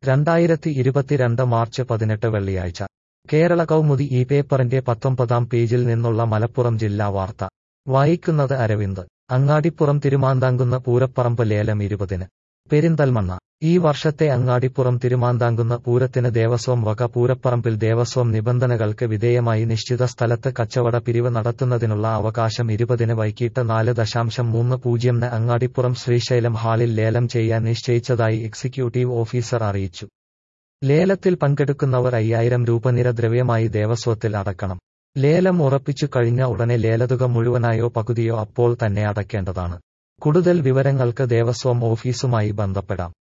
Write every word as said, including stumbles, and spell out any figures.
രണ്ടായിരത്തി ഇരുപത്തിരണ്ട് മാർച്ച് പതിനെട്ട് വെള്ളിയാഴ്ച കേരള കൗമുദി ഈ പേപ്പറിന്റെ പത്തൊമ്പതാം പേജിൽ നിന്നുള്ള മലപ്പുറം ജില്ലാ വാർത്ത വായിക്കുന്നത് അരവിന്ദ്. അങ്ങാടിപ്പുറം തിരുമാന്താംകുന്ന് പൂരപ്പറമ്പ് ലേലം ഇരുപതിന്. പെരിന്തൽമണ്ണ. ഈ വർഷത്തെ അങ്ങാടിപ്പുറം തിരുമാന്താംകുന്ന് പൂരത്തിന് ദേവസ്വം വക പൂരപ്പറമ്പിൽ ദേവസ്വം നിബന്ധനകൾക്ക് വിധേയമായി നിശ്ചിത സ്ഥലത്ത് കച്ചവട പിരിവ് നടത്തുന്നതിനുള്ള അവകാശം ഇരുപതിന് വൈകിട്ട് നാല് ദശാംശം മൂന്ന് പൂജ്യംന് അങ്ങാടിപ്പുറം ശ്രീശൈലം ഹാളിൽ ലേലം ചെയ്യാൻ നിശ്ചയിച്ചതായി എക്സിക്യൂട്ടീവ് ഓഫീസർ അറിയിച്ചു. ലേലത്തിൽ പങ്കെടുക്കുന്നവർ അയ്യായിരം രൂപ നിര ദ്രവ്യമായി ദേവസ്വത്തിൽ അടക്കണം. ലേലം ഉറപ്പിച്ചു കഴിഞ്ഞ ഉടനെ ലേലതുക മുഴുവനായോ പകുതിയോ അപ്പോൾ തന്നെ അടയ്ക്കേണ്ടതാണ്. കൂടുതൽ വിവരങ്ങൾക്ക് ദേവസ്വം ഓഫീസുമായി ബന്ധപ്പെടാം.